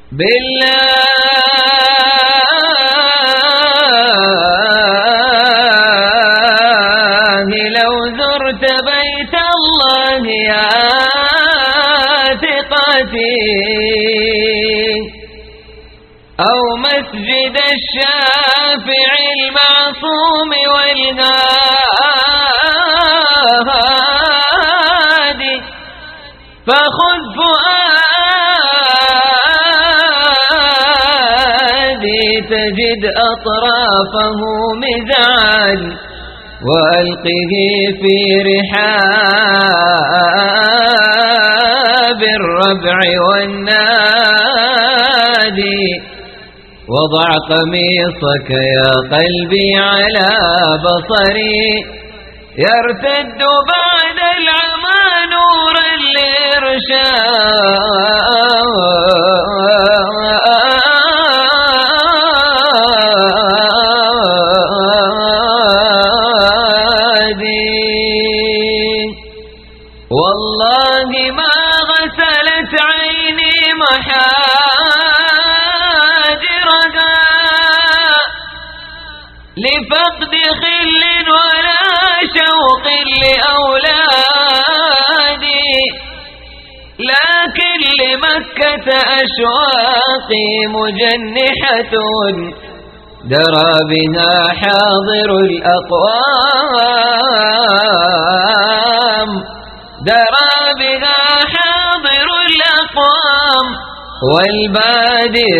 بالله لو زرت بيت الله يا ثقتي أو مسجد الشافع المعصوم والهادي فخذ فؤادي تجد أطرافه مزعاج وألقه في رحاب الربع والنادي وضع قميصك يا قلبي على بصري يرتد بعد العمى نور الإرشاد والله ما غسلت عيني محاجرها لفقد خل ولا شوق لأولادي لكن لمكة أشواقي مجنحة درى بها حاضر الأقوام درى بها حاضر الأقوام والبادي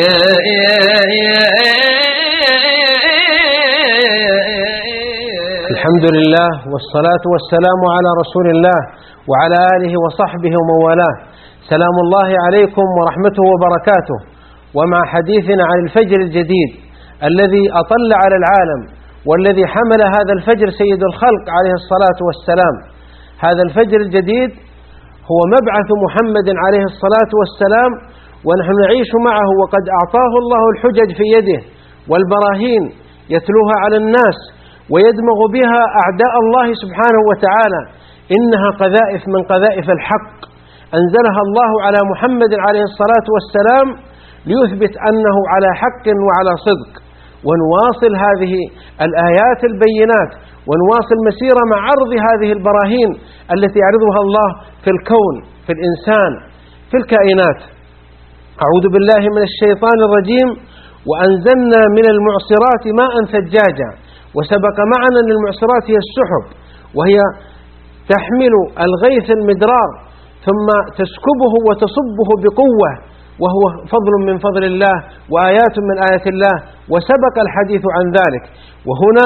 الحمد لله والصلاة والسلام على رسول الله وعلى آله وصحبه ومن والاه. سلام الله عليكم ورحمته وبركاته. ومع حديثنا عن الفجر الجديد الذي أطل على العالم والذي حمل هذا الفجر سيد الخلق عليه الصلاة والسلام. هذا الفجر الجديد هو مبعث محمد عليه الصلاة والسلام ونحن نعيش معه وقد أعطاه الله الحجج في يده والبراهين يتلوها على الناس ويدمغ بها أعداء الله سبحانه وتعالى. إنها قذائف من قذائف الحق أنزلها الله على محمد عليه الصلاة والسلام ليثبت أنه على حق وعلى صدق. ونواصل هذه الآيات البينات ونواصل مسيرة مع عرض هذه البراهين التي يعرضها الله في الكون في الإنسان في الكائنات. أعوذ بالله من الشيطان الرجيم. وأنزلنا من المعصرات ماء ثجاجا. وسبق معنا أن المعصرات هي السحب وهي تحمل الغيث المدرار ثم تسكبه وتصبه بقوة وهو فضل من فضل الله وآيات من آيات الله وسبق الحديث عن ذلك. وهنا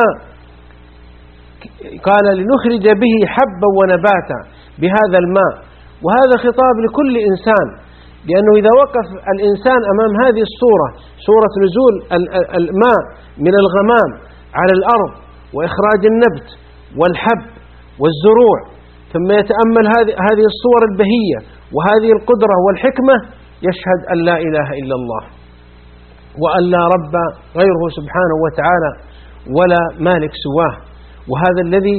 قال لنخرج به حبا ونباتا بهذا الماء. وهذا خطاب لكل إنسان لأنه إذا وقف الإنسان أمام هذه الصورة صورة نزول الماء من الغمام على الأرض وإخراج النبت والحب والزروع ثم يتأمل هذه الصور البهية وهذه القدرة والحكمة يشهد أن لا إله إلا الله وأن لا رب غيره سبحانه وتعالى ولا مالك سواه. وهذا الذي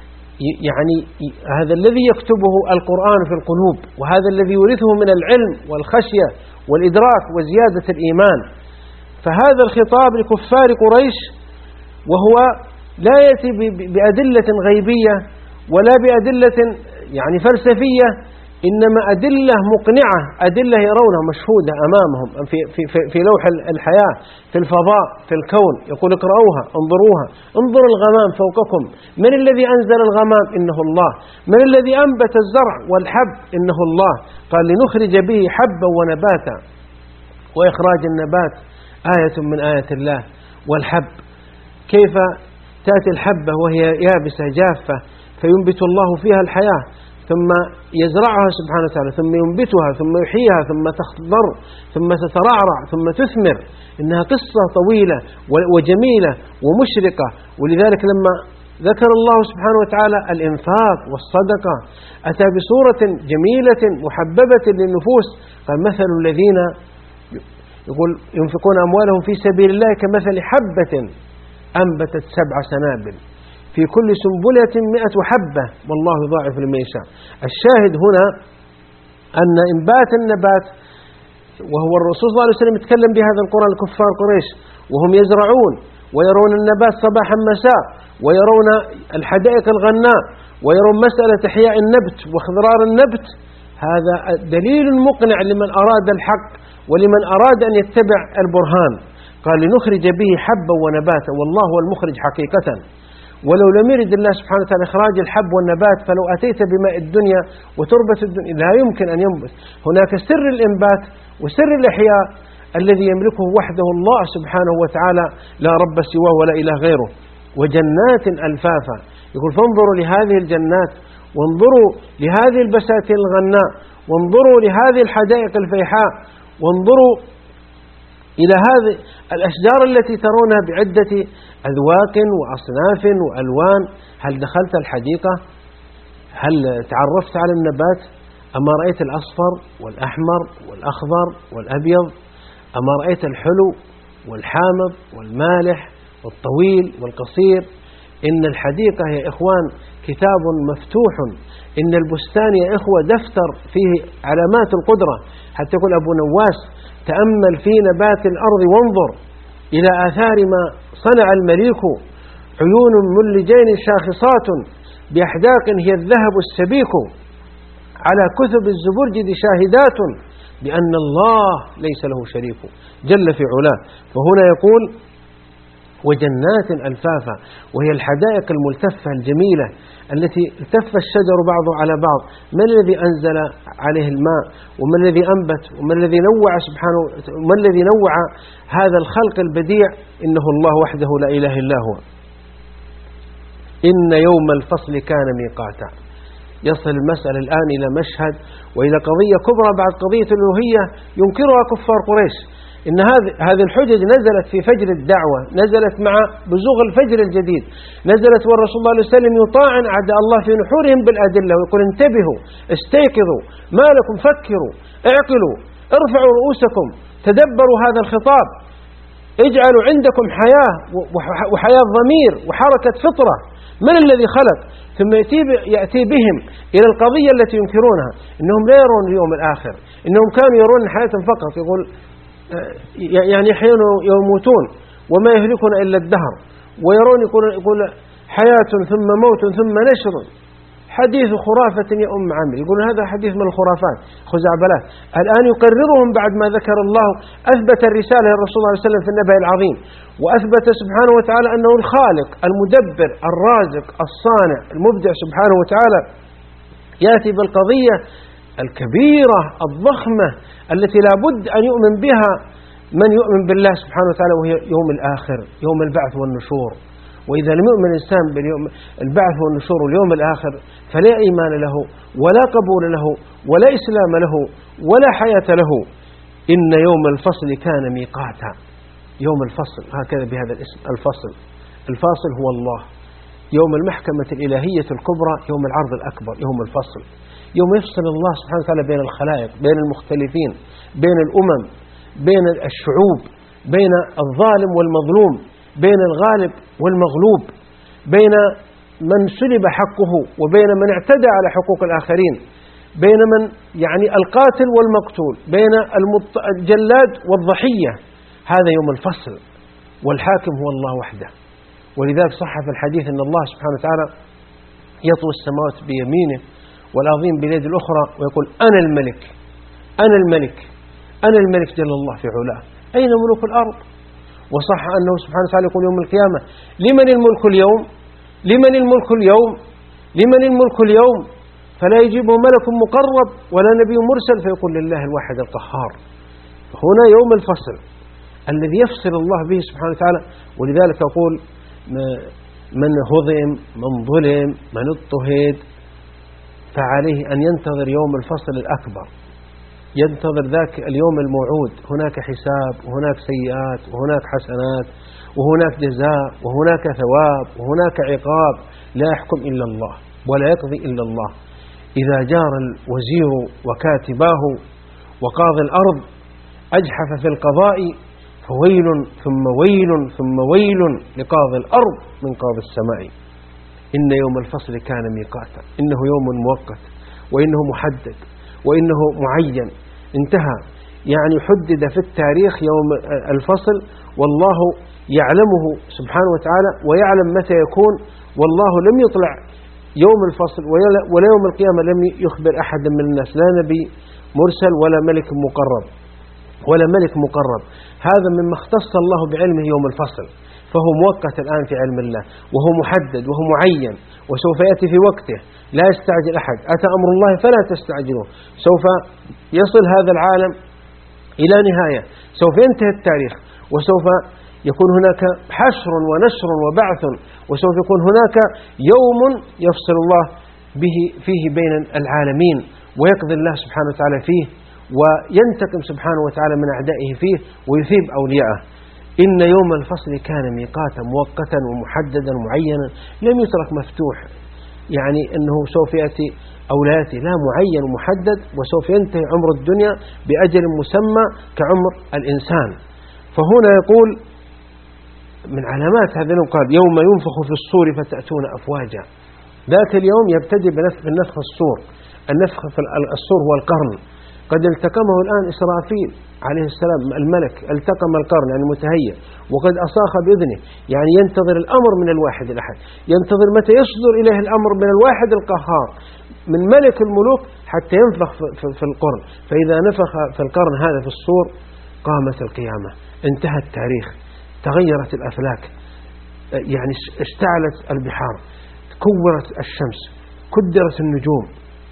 هذا الذي يكتبه القرآن في القلوب وهذا الذي يورثه من العلم والخشية والإدراك وزيادة الإيمان. فهذا الخطاب لكفار قريش وهو لا يأتي بأدلة غيبية ولا بأدلة فلسفية إنما أدلة مقنعة أدلة يرونها مشهودة أمامهم في لوح الحياة في الفضاء في الكون. يقول اقرأوها انظروها انظروا الغمام فوقكم من الذي أنزل الغمام إنه الله من الذي أنبت الزرع والحب إنه الله. قال لنخرج به حبا ونباتا وإخراج النبات آية من آيات الله. والحب كيف تأتي الحبة وهي يابسة جافة فينبت الله فيها الحياة ثم يزرعها سبحانه وتعالى ثم ينبتها ثم يحييها ثم تخضر ثم تترعرع ثم تثمر. إنها قصة طويلة وجميلة ومشرقة. ولذلك لما ذكر الله سبحانه وتعالى الإنفاق والصدقة أتى بصورة جميلة محببة للنفوس. قال مثل الذين يقول ينفقون أموالهم في سبيل الله كمثل حبة أنبتت 7 سنابل في كل سنبلة 100 حبة والله يضاعف لمن يشاء. الشاهد هنا أن إنبات النبات وهو الرسول صلى الله عليه وسلم يتكلم بهذا القرآن الكفار قريش وهم يزرعون ويرون النبات صباحا مساء ويرون الحدائق الغناء ويرون مسألة إحياء النبت واخضرار النبت. هذا دليل مقنع لمن أراد الحق ولمن أراد أن يتبع البرهان. قال لنخرج به حبا ونباتا، والله هو المخرج حقيقة. ولو لم يرد الله سبحانه وتعالى إخراج الحب والنبات فلو أتيت بماء الدنيا وتربة الدنيا لا يمكن أن ينبت. هناك سر الإنبات وسر الإحياء الذي يملكه وحده الله سبحانه وتعالى، لا رب سواه ولا إله غيره. وجنات ألفافا، يقول فانظروا لهذه الجنات وانظروا لهذه البساتين الغناء وانظروا لهذه الحدائق الفيحاء وانظروا إلى هذه الأشجار التي ترونها بعدة أذواق وأصناف وألوان. هل دخلت الحديقة؟ هل تعرفت على النبات؟ أما رأيت الأصفر والأحمر والأخضر والأبيض؟ أما رأيت الحلو والحامض والمالح والطويل والقصير؟ إن الحديقة يا إخوان كتاب مفتوح، إن البستان يا إخوة دفتر فيه علامات القدرة. حتى يقول أبو نواس تأمل في نبات الأرض وانظر إلى آثار ما صنع المليك، عيون ملجين شاخصات بأحداق هي الذهب السبيك، على كثب الزبرجد شاهدات بأن الله ليس له شريك جل في علاه. فهنا يقول وجنات ألفافا، وهي الحدائق الملتفة الجميلة التي التف الشجر بعضه على بعض. من الذي أنزل عليه الماء ومن الذي أنبت ومن الذي نوع سبحانه ومن الذي نوع هذا الخلق البديع؟ إنه الله وحده لا إله إلا هو. إن يوم الفصل كان ميقاتا. يصل المسألة الآن إلى مشهد وإلى قضية كبرى بعد قضية الألوهية ينكرها كفار قريش. إن هذه الحجج نزلت في فجر الدعوة، نزلت مع بزوغ الفجر الجديد، نزلت والرسول صلى الله عليه وسلم يطاعن أعداء الله في نحورهم بالأدلة ويقول انتبهوا استيقظوا ما لكم فكروا اعقلوا ارفعوا رؤوسكم تدبروا هذا الخطاب، اجعلوا عندكم حياة وحياة ضمير وحركة فطرة. من الذي خلق؟ ثم يأتي بهم إلى القضية التي ينكرونها، إنهم لا يرون اليوم الآخر، إنهم كانوا يرون حياة فقط. يقول يعني يحيون يموتون وما يهلكنا إلا الدهر، ويرون يقول حياة ثم موت ثم نشر، حديث خرافة يا أم عمرو. يقول هذا حديث من الخرافات خزعبلات. الآن يقررهم بعد ما ذكر الله أثبت الرسالة للرسول صلى الله عليه وسلم في النبأ العظيم، وأثبت سبحانه وتعالى أنه الخالق المدبر الرازق الصانع المبدع سبحانه وتعالى، يأتي بالقضية الكبيرة الضخمة التي لا بد أن يؤمن بها من يؤمن بالله سبحانه وتعالى، وهي يوم الآخر، يوم البعث والنشور. وإذا لم يؤمن الإنسان بالبعث والنشور واليوم الآخر فلا إيمان له ولا قبول له ولا إسلام له ولا حياة له. إن يوم الفصل كان ميقاتا. يوم الفصل هكذا بهذا الاسم الفصل. الفاصل هو الله. يوم المحكمة الإلهية الكبرى، يوم العرض الأكبر، يوم الفصل، يوم يفصل الله سبحانه وتعالى بين الخلائق، بين المختلفين، بين الأمم، بين الشعوب، بين الظالم والمظلوم، بين الغالب والمغلوب، بين من سلب حقه وبين من اعتدى على حقوق الآخرين، بين من يعني القاتل والمقتول، بين الجلاد والضحية. هذا يوم الفصل، والحاكم هو الله وحده. ولذلك صح في الحديث أن الله سبحانه وتعالى يطوي السماوات بيمينه والعظيم باليد الأخرى ويقول أنا الملك أنا الملك أنا الملك جل الله في علاه، أين ملوك الأرض؟ وصح أنه سبحانه وتعالى يقول يوم القيامة لمن الملك اليوم؟ لمن الملك اليوم؟ لمن الملك اليوم؟ فلا يجيبه ملك مقرب ولا نبي مرسل فيقول لله الواحد القهار. هنا يوم الفصل الذي يفصل الله به سبحانه وتعالى. ولذلك أقول من هضم من ظلم من اضطهد فعليه أن ينتظر يوم الفصل الأكبر، ينتظر ذاك اليوم الموعود. هناك حساب وهناك سيئات وهناك حسنات وهناك جزاء وهناك ثواب وهناك عقاب، لا يحكم إلا الله ولا يقضي إلا الله. إذا جار الوزير وكاتباه وقاضي الأرض أجحف في القضاء فويل ثم ويل ثم ويل لقاضي الأرض من قاضي السماء. إن يوم الفصل كان ميقاتا. إنه يوم مؤقت وإنه محدد وإنه معين انتهى. يعني حدد في التاريخ يوم الفصل، والله يعلمه سبحانه وتعالى ويعلم متى يكون، والله لم يطلع يوم الفصل ولا يوم القيامة لم يخبر أحد من الناس، لا نبي مرسل ولا ملك مقرب. هذا مما اختص الله بعلمه يوم الفصل، فهو مؤقت الآن في علم الله، وهو محدد وهو معين، وسوف يأتي في وقته لا يستعجل أحد. أتى أمر الله فلا تستعجلوه، سوف يصل هذا العالم إلى نهاية، سوف ينتهي التاريخ، وسوف يكون هناك حشر ونشر وبعث، وسوف يكون هناك يوم يفصل الله فيه بين العالمين، ويقضي الله سبحانه وتعالى فيه، وينتقم سبحانه وتعالى من أعدائه فيه، ويثيب أولياءه. إن يوم الفصل كان ميقاتا مؤقتا ومحددا معينا، لم يترك مفتوح يعني أنه سوف يأتي أو لا يأتي، لا، معين ومحدد، وسوف ينتهي عمر الدنيا بأجل مسمى كعمر الإنسان. فهنا يقول من علامات هذا اليوم قال يوم ينفخ في الصور فتأتون أفواجا. ذاك اليوم يبتدئ بالنفخ الصور. النفخ في الصور هو القرن، قد التقمه الآن إسرافيل عليه السلام الملك، التقم القرن يعني متهيأ، وقد أصاخ بإذنه، يعني ينتظر الأمر من الواحد الأحد، ينتظر متى يصدر إليه الأمر من الواحد القهار من ملك الملوك حتى ينفخ في القرن. فإذا نفخ في القرن هذا في الصور قامت القيامة، انتهى التاريخ، تغيرت الأفلاك، يعني اشتعلت البحار، كورت الشمس، كدرت النجوم،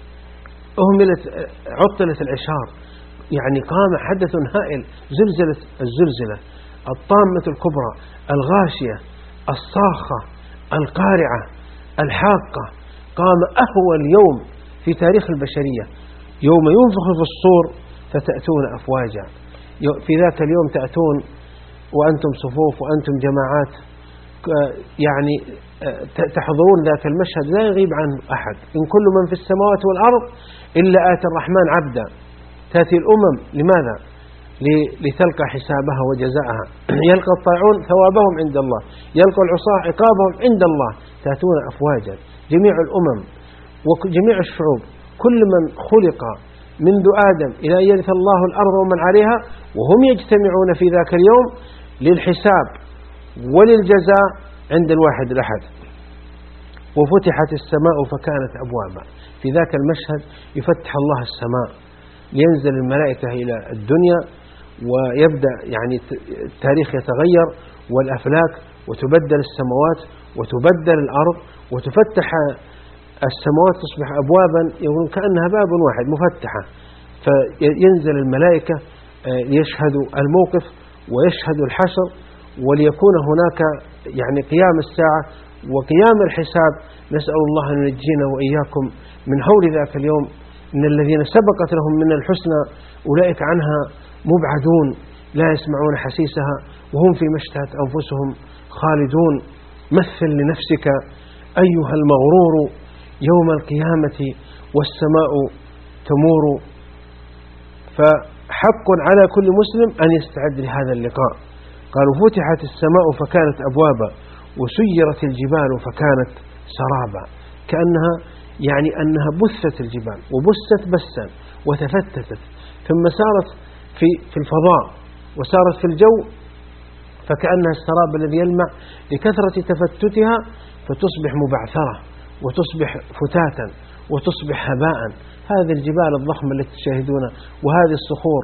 عطلت العشار، يعني قام حدث هائل، زلزلة الزلزلة الطامة الكبرى الغاشية الصاخة القارعة الحاقة. قام أهول يوم في تاريخ البشرية، يوم ينفخ في الصور فتأتون أفواجا. في ذاك اليوم تأتون وأنتم صفوف وأنتم جماعات، يعني تحضرون ذاك المشهد لا يغيب عنه أحد. إن كل من في السماوات والأرض إلا آتي الرحمن عبدا. تأتي الأمم لماذا؟ لتلقى حسابها وجزاءها. يلقى الطاعون ثوابهم عند الله، يلقى العصاة عقابهم عند الله. تأتون أفواجا، جميع الأمم وجميع الشعوب، كل من خلق منذ آدم إلى أن يرث الله الأرض ومن عليها، وهم يجتمعون في ذاك اليوم للحساب وللجزاء عند الواحد الأحد. وفتحت السماء فكانت أبوابا. في ذاك المشهد يفتح الله السماء لينزل الملائكة إلى الدنيا، ويبدأ يعني التاريخ يتغير والأفلاك، وتبدل السماوات وتبدل الأرض، وتفتح السماوات تصبح أبوابا يقولون كأنها باب واحد مفتحة. فينزل الملائكة ليشهدوا الموقف ويشهدوا الحشر، وليكون هناك يعني قيام الساعة وقيام الحساب. نسأل الله أن ينجينا وإياكم من هول ذاك اليوم. إن الذين سبقت لهم من الحسنى أولئك عنها مبعدون، لا يسمعون حسيسها وهم فيما اشتهت أنفسهم خالدون. مثل لنفسك أيها المغرور يوم القيامة والسماء تمور. فحق على كل مسلم أن يستعد لهذا اللقاء. قالوا فتحت السماء فكانت أبوابا، وسيرت الجبال فكانت سرابا. كأنها يعني أنها بثت الجبال وبثت بسا وتفتتت، ثم سارت في الفضاء وسارت في الجو، فكأنها السراب الذي يلمع لكثرة تفتتها، فتصبح مبعثرة وتصبح فتاتا وتصبح هباء. هذه الجبال الضخمة التي تشاهدونها وهذه الصخور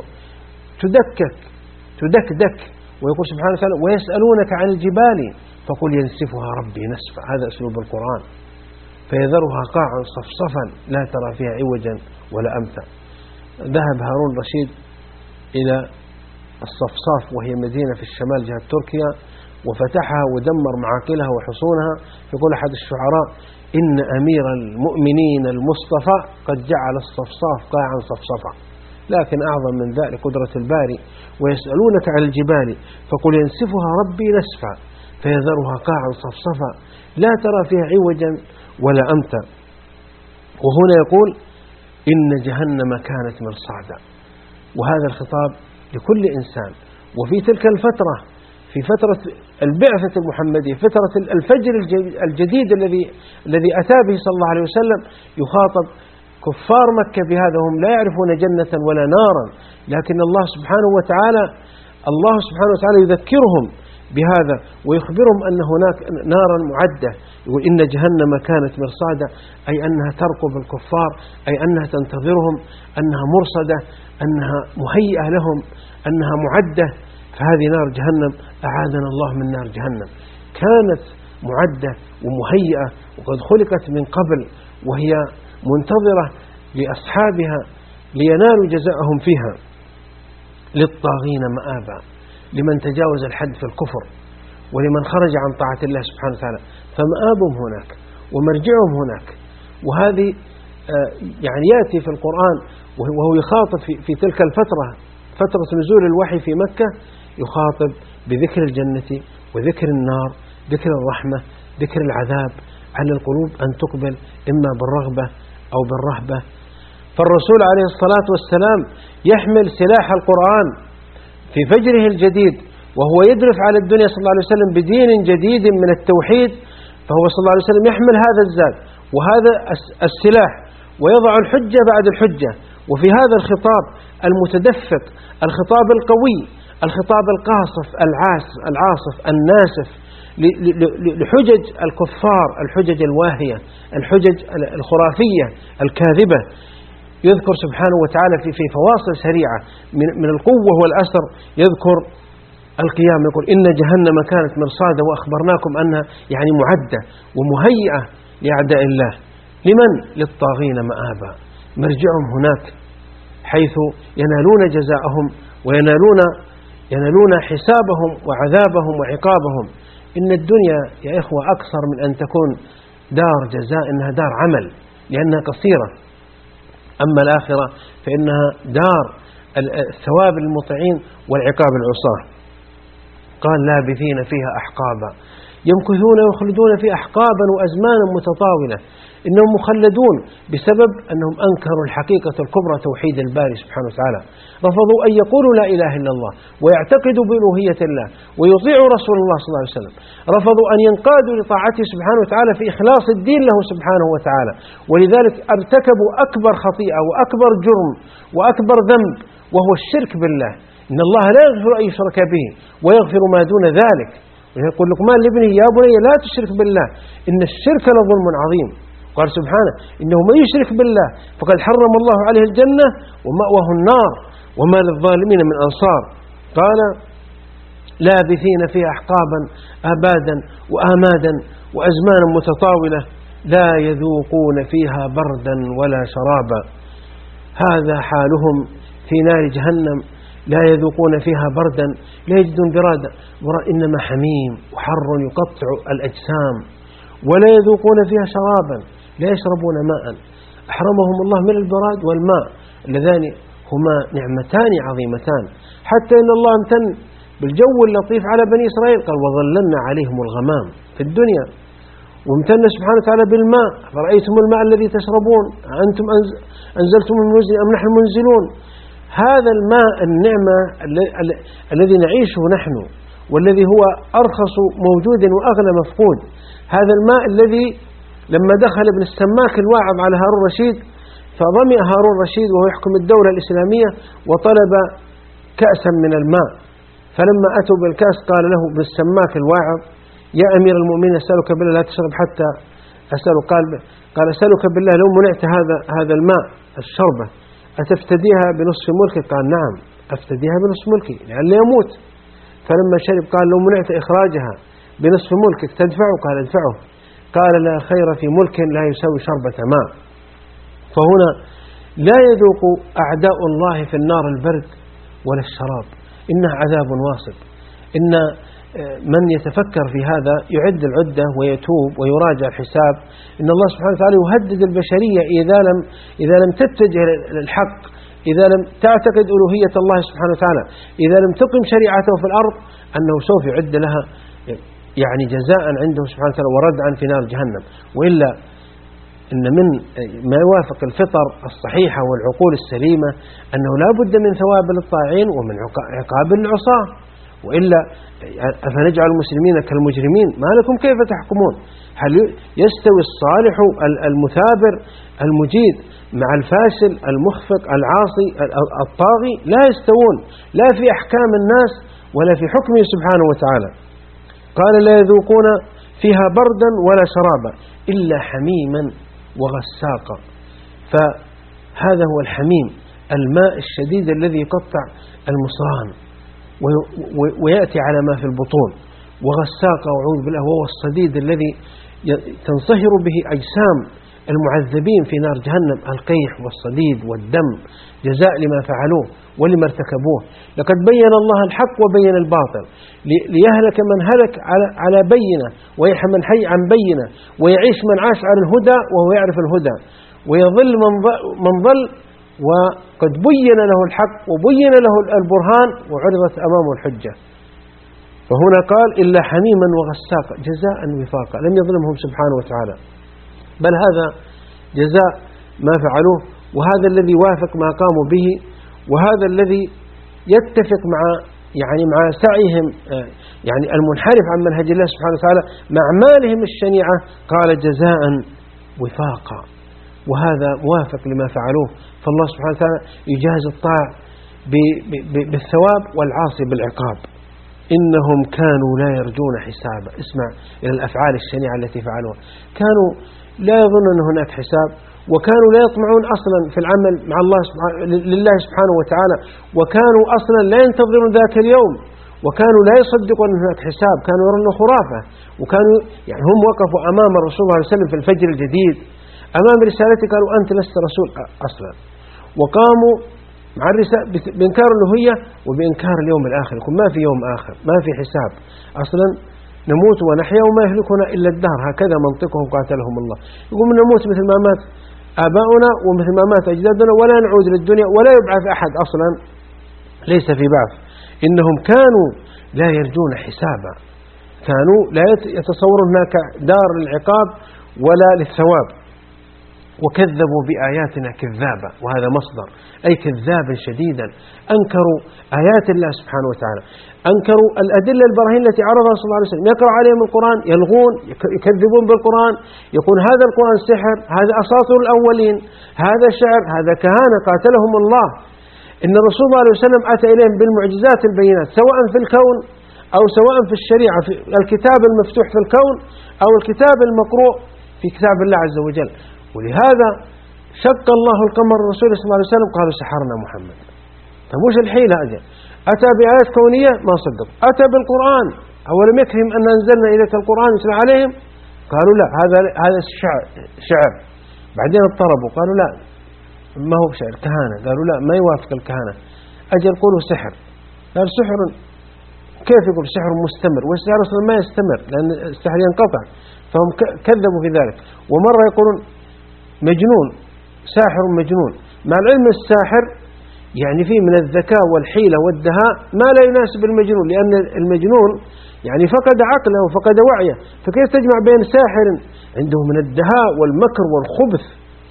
تدكدك. ويقول سبحانه وتعالى ويسألونك عن الجبال فقل ينسفها ربي نسفا. هذا أسلوب القرآن. فيذرها قاعا صفصفا لا ترى فيها عوجا ولا أمتا. ذهب هارون رشيد إلى الصفصاف وهي مدينة في الشمال جهة تركيا، وفتحها ودمر معاقلها وحصونها. يقول أحد الشعراء إن أمير المؤمنين المصطفى قد جعل الصفصاف قاعا صفصفا. لكن أعظم من ذلك قدرة الباري. ويسألونك عن الجبال فقل ينسفها ربي نسفا فيذرها قاعا صفصفا لا ترى فيها عوجا ولا أمتا. وهنا يقول إن جهنم كانت مرصادا. وهذا الخطاب لكل إنسان. وفي تلك الفترة، في فترة البعثة المحمدية، فترة الفجر الجديد الذي أتى به صلى الله عليه وسلم، يخاطب كفار مكة بهذا هم لا يعرفون جنة ولا نارا، لكن الله سبحانه وتعالى يذكرهم بهذا ويخبرهم أن هناك نارا معدة. يقول إن جهنم كانت مرصادا، أي أنها ترقب الكفار، أي أنها تنتظرهم، أنها مرصدة، أنها مهيئة لهم، أنها معدة. فهذه نار جهنم، أعاذنا الله من نار جهنم. كانت معدة ومهيئة وقد خلقت من قبل، وهي منتظرة لأصحابها لينالوا جزاءهم فيها. للطاغين مآبا، لمن تجاوز الحد في الكفر ولمن خرج عن طاعة الله سبحانه وتعالى، فمآبهم هناك ومرجعهم هناك. وهذه يعني يأتي في القرآن وهو يخاطب في تلك الفترة، فترة نزول الوحي في مكة، يخاطب بذكر الجنة وذكر النار، ذكر الرحمة، ذكر العذاب، على القلوب أن تقبل إما بالرغبة أو بالرهبة. فالرسول عليه الصلاة والسلام يحمل سلاح القرآن في فجره الجديد، وهو يدرف على الدنيا صلى الله عليه وسلم بدين جديد من التوحيد، فهو صلى الله عليه وسلم يحمل هذا الزاد وهذا السلاح، ويضع الحجة بعد الحجة. وفي هذا الخطاب المتدفق، الخطاب القوي، الخطاب القاصف العاصف الناسف لحجج الكفار، الحجج الواهية، الحجج الخرافية الكاذبة، يذكر سبحانه وتعالى في فواصل سريعة من القوة والأسر، يذكر القيام، يقول إن جهنم كانت مرصادا وأخبرناكم أنها يعني معدة ومهيئة لأعداء الله. لمن؟ للطاغين مآبا، مرجعهم هناك حيث ينالون جزاءهم وينالون حسابهم وعذابهم وعقابهم. إن الدنيا يا إخوة أكثر من أن تكون دار جزاء، إنها دار عمل لأنها قصيرة. أما الآخرة فإنها دار الثواب للمطيعين والعقاب العصاة. قال لابثين فيها أحقابا، يمكثون ويخلدون في أحقابا وأزمانا متطاولة. إنهم مخلدون بسبب أنهم أنكروا الحقيقة الكبرى توحيد الباري سبحانه وتعالى، رفضوا أن يقولوا لا إله إلا الله ويعتقدوا بألوهية الله ويطيعوا رسول الله صلى الله عليه وسلم، رفضوا أن ينقادوا لطاعته سبحانه وتعالى في إخلاص الدين له سبحانه وتعالى، ولذلك ارتكبوا أكبر خطيئة وأكبر جرم وأكبر ذنب، وهو الشرك بالله. إن الله لا يغفر أن يشرك به ويغفر ما دون ذلك. ويقول لقمان لابنه يا بني لا تشرك بالله إن الشرك لظلم عظيم. قال سبحانه إنه من يشرك بالله فقد حرم الله عليه الجنة ومأواه النار وما للظالمين من أنصار. قال لابثين فيها أحقابا آبادا وآمادا وأزمانا متطاولة لا يذوقون فيها بردا ولا شرابا. هذا حالهم في نار جهنم، لا يذوقون فيها بردا، لا يجدون برادا، إنما حميم وحر يقطع الأجسام. ولا يذوقون فيها شرابا، لا يشربون ماء، أحرمهم الله من البراد والماء اللذان هما نعمتان عظيمتان. حتى إن الله امتن بالجو اللطيف على بني إسرائيل، قال وظللنا عليهم الغمام في الدنيا، وامتن سبحانه وتعالى بالماء، فرأيتم الماء الذي تشربون أنتم أنزلتم من المزن أم نحن منزلون. هذا الماء النعمة الذي نعيشه نحن، والذي هو أرخص موجود وأغلى مفقود. هذا الماء الذي لما دخل ابن السماك الواعظ على هارون الرشيد فظمئ هارون الرشيد وهو يحكم الدولة الإسلامية وطلب كأسا من الماء، فلما أتوا بالكأس قال له ابن السماك الواعظ يا أمير المؤمنين أسألك بالله لا تشرب حتى أسأله. قال أسألك بالله لو منعت هذا الماء الشربة أتفتديها بنصف ملكي؟ قال نعم أفتديها بنصف ملكي لعل يموت. فلما شرب قال لو منعت إخراجها بنصف ملكك تدفعه؟ قال ادفعه. قال لا خير في ملك لا يساوي شربة ماء. فهنا لا يذوق أعداء الله في النار البرد ولا الشراب، إنه عذاب واصب. إن من يتفكر في هذا يعد العدة ويتوب ويراجع الحساب. إن الله سبحانه وتعالى يهدد البشرية إذا لم تتجه للحق، إذا لم تعتقد ألوهية الله سبحانه وتعالى، إذا لم تقم شريعته في الأرض، أنه سوف يعد لها يعني جزاء عنده سبحانه وتعالى وردعا في نار جهنم. وإلا إن من ما يوافق الفطر الصحيحة والعقول السليمة أنه لا بد من ثواب للطاعين ومن عقاب للعصاة. وإلا أفنجعل المسلمين كالمجرمين؟ ما لكم كيف تحكمون؟ هل يستوي الصالح المثابر المجيد مع الفاسل المخفق العاصي الطاغي؟ لا يستوون، لا في أحكام الناس ولا في حكمه سبحانه وتعالى. قال لا يذوقون فيها بردا ولا شرابا إلا حميما وغساقا. فهذا هو الحميم، الماء الشديد الذي يقطع المصران ويأتي على ما في البطون، وغساقا وأعوذ بالله وهو الصديد الذي تنصهر به أجسام المعذبين في نار جهنم، القيح والصديد والدم جزاء لما فعلوه ولما ارتكبوه. لقد بين الله الحق وبين الباطل ليهلك من هلك على بينة، ويحيى من حي عن بينة، ويعيش من عاش على الهدى وهو يعرف الهدى، ويضل من ضل وقد بين له الحق وبين له البرهان وعرضت أمامه الحجة. فهنا قال إلا حميما وغساقا جزاء وفاقا، لم يظلمهم سبحانه وتعالى، بل هذا جزاء ما فعلوه، وهذا الذي وافق ما قاموا به، وهذا الذي يتفق مع سعيهم المنحرف عن منهج الله سبحانه وتعالى مع أعمالهم الشنيعة. قال جزاء وفاقا، وهذا موافق لما فعلوه. فالله سبحانه وتعالى يجازي الطاع بالثواب والعاصي بالعقاب. إنهم كانوا لا يرجون حسابا. اسمع إلى الأفعال الشنيعة التي فعلوها. كانوا لا يظنون أن هناك حساب، وكانوا لا يطمعون أصلا في العمل مع الله لله سبحانه وتعالى، وكانوا أصلا لا ينتظرون ذاك اليوم، وكانوا لا يصدقون أن هناك حساب، كانوا يرون خرافة. وكانوا هم وقفوا أمام الرسول صلى الله عليه وسلم في الفجر الجديد أمام رسالته، قالوا أنت لست رسول أصلا، وقاموا مع الرسالة بإنكار الألوهية وبإنكار اليوم الآخر. يقول ما في يوم آخر، ما في حساب، أصلا نموت ونحيا وما يهلكنا إلا الدهر، هكذا منطقهم قاتلهم الله. يقول نموت مثل ما مات آباؤنا ومثل ما مات أجدادنا، ولا نعود للدنيا ولا يبعث أحد، أصلا ليس في بعث. إنهم كانوا لا يرجون حسابا، كانوا لا يتصورون هناك دار للعقاب ولا للثواب. وكذبوا بآياتنا كذابا، وهذا مصدر أي كذابا شديدا. أنكروا آيات الله سبحانه وتعالى، أنكروا الأدلة البراهين التي عرضها صلى الله عليه وسلم. يقرأ عليهم القرآن يلغون، يكذبون بالقرآن، يقول هذا القرآن سحر، هذا أساطير الأولين، هذا شعر، هذا كهانة قاتلهم الله. إن الرسول صلى الله عليه وسلم أتى إليهم بالمعجزات البينات، سواء في الكون أو سواء في الشريعة، في الكتاب المفتوح في الكون أو الكتاب المقروء في كتاب الله عز وجل. ولهذا شق الله القمر الرسول صلى الله عليه وسلم، قالوا سحرنا محمد. فمش الحيلة أجل، أتى بآيات كونية ما صدق، أتى بالقرآن أولم يكفهم أن أنزلنا إليك القرآن يتلى عليهم، قالوا لا هذا شعر. بعدين اضطربوا قالوا لا ما هو شعر، كهانة. قالوا لا ما يوافق الكهانة، أجل قولوا سحر. قال سحر كيف يقول سحر مستمر؟ والسحر أصلا ما يستمر لأن السحر ينقطع، فهم كذبوا في ذلك. ومرة يقولون مجنون، ساحر مجنون، مع العلم الساحر يعني فيه من الذكاء والحيلة والدهاء ما لا يناسب المجنون، لأن المجنون يعني فقد عقله وفقد وعيه، فكيف تجمع بين ساحر عنده من الدهاء والمكر والخبث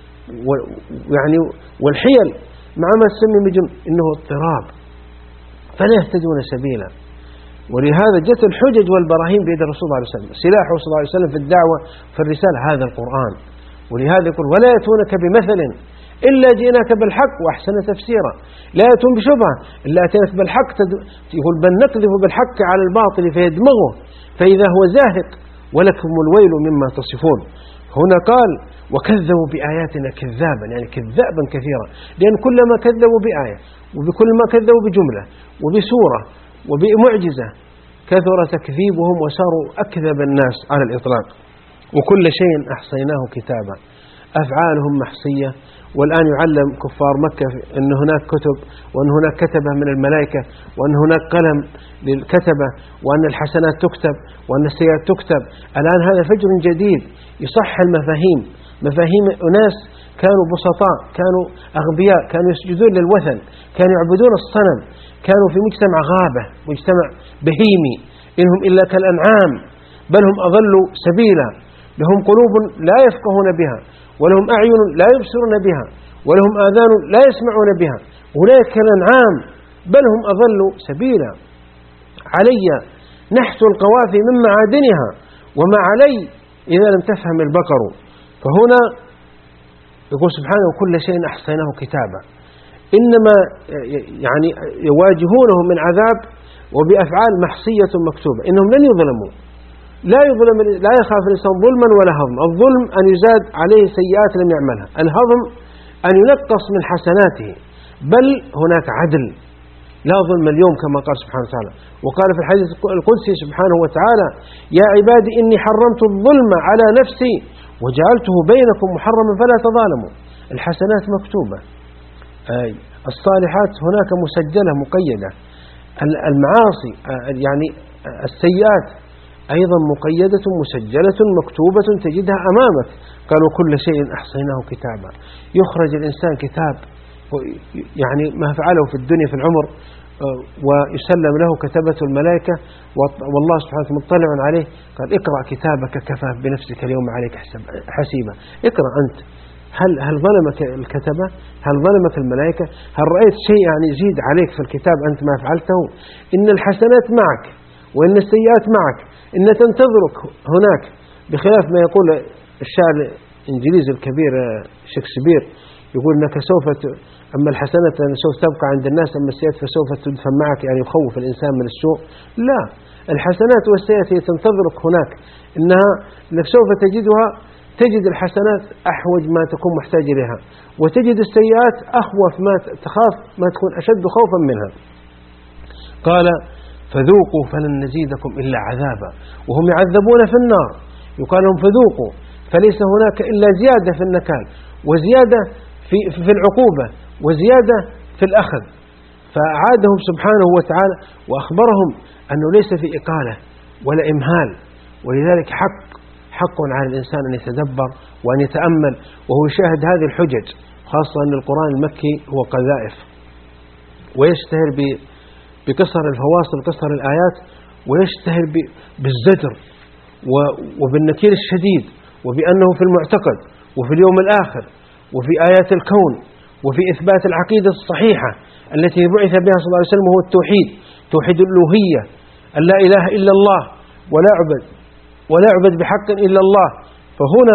والحيل مع ما تسمي مجنون؟ إنه اضطراب، فلا يهتدون سبيلا. ولهذا جت الحجج والبراهين بيد الرسول صلى الله عليه وسلم، سلاحه صلى الله عليه وسلم في الدعوة في الرسالة هذا القرآن. ولهذا يقول ولا يأتونك بمثل إلا جئناك بالحق وأحسن تفسيرا. لا يأتون بشبهة إلا أتيت بالحق. يقول بل نقذف بالحق على الباطل فيدمغه فإذا هو زاهق ولكم الويل مما تصفون. هنا قال وكذبوا بآياتنا كذابا، يعني كذابا كثيرا، لأن كلما كذبوا بآية وبكل ما كذبوا بجملة وبسورة وبمعجزة كثر تكذيبهم وصاروا أكذب الناس على الإطلاق. وكل شيء أحصيناه كتابا، أفعالهم محصية. والآن يعلم كفار مكة أن هناك كتب، وأن هناك كتبة من الملائكة، وأن هناك قلم للكتبة، وأن الحسنات تكتب وأن السيئات تكتب. الآن هذا فجر جديد يصح المفاهيم، مفاهيم أناس كانوا بسطاء، كانوا أغبياء، كانوا يسجدون للوثن، كانوا يعبدون الصنم، كانوا في مجتمع غابة، مجتمع بهيمي، إنهم إلا كالأنعام بل هم أضلوا سبيلا. لهم قلوب لا يفقهون بها، ولهم أعين لا يبصرون بها، ولهم آذان لا يسمعون بها، أولئك كالأنعام بل هم أضلوا سبيلا. علي نحت القوافي من معادنها وما علي إذا لم تفهم البقر. فهنا يقول سبحانه كل شيء أحصيناه كتابا. إنما يعني يواجهونه من عذاب وبأفعال محصية مكتوبة. إنهم لن يظلموا، لا يخاف الإنسان ظلما ولا هضم. الظلم أن يزاد عليه سيئات لم يعملها، الهضم أن ينقص من حسناته، بل هناك عدل لا ظلم اليوم كما قال سبحانه وتعالى. وقال في الحديث القدسي سبحانه وتعالى يا عبادي إني حرمت الظلم على نفسي وجعلته بينكم محرما فلا تظالموا. الحسنات مكتوبة، الصالحات هناك مسجلة مقيدة، المعاصي يعني السيئات أيضا مقيدة مسجلة مكتوبة تجدها أمامك. قالوا كل شيء أحصيناه كتابا. يخرج الإنسان كتاب يعني ما فعله في الدنيا في العمر ويسلم له كتبته الملائكة والله سبحانه وتعالى مطلع عليه. قال اقرأ كتابك كفى بنفسك اليوم عليك حسيبا. اقرأ أنت، هل ظلمك الكتبة؟ هل ظلمك الملائكة؟ هل رأيت شيء يعني يزيد عليك في الكتاب أنت ما فعلته؟ إن الحسنات معك وإن السيئات معك، إن تنتظرك هناك، بخلاف ما يقول الشاعر الإنجليزي الكبير شكسبير، يقول أنك أما الحسنات سوف تبقى عند الناس، أما السيئات فسوف تدفن معك، يعني يخوف الإنسان من السوء. لا، الحسنات والسيئات هي تنتظرك هناك، إنك سوف تجد الحسنات أحوج ما تكون محتاج إليها، وتجد السيئات أخوف ما تخاف ما تكون أشد خوفا منها. قال فذوقوا فلن نزيدكم إلا عذابا، وهم يعذبون في النار. يقال لهم فذوقوا، فليس هناك إلا زيادة في النكال وزيادة في العقوبة وزيادة في الأخذ. فأعادهم سبحانه وتعالى وأخبرهم أنه ليس في إقالة ولا إمهال، ولذلك حق على الإنسان أن يتدبر وأن يتأمل وهو يشاهد هذه الحجج، خاصة أن القرآن المكي هو قذائف ويشتهر بقصر الفواصل قصر الآيات، ويشتهر بالزجر وبالنكير الشديد، وبأنه في المعتقد وفي اليوم الآخر وفي آيات الكون وفي إثبات العقيدة الصحيحة التي بعث بها صلى الله عليه وسلم، هو التوحيد، توحيد الألوهية، أن لا إله إلا الله ولا يعبد بحق إلا الله. فهنا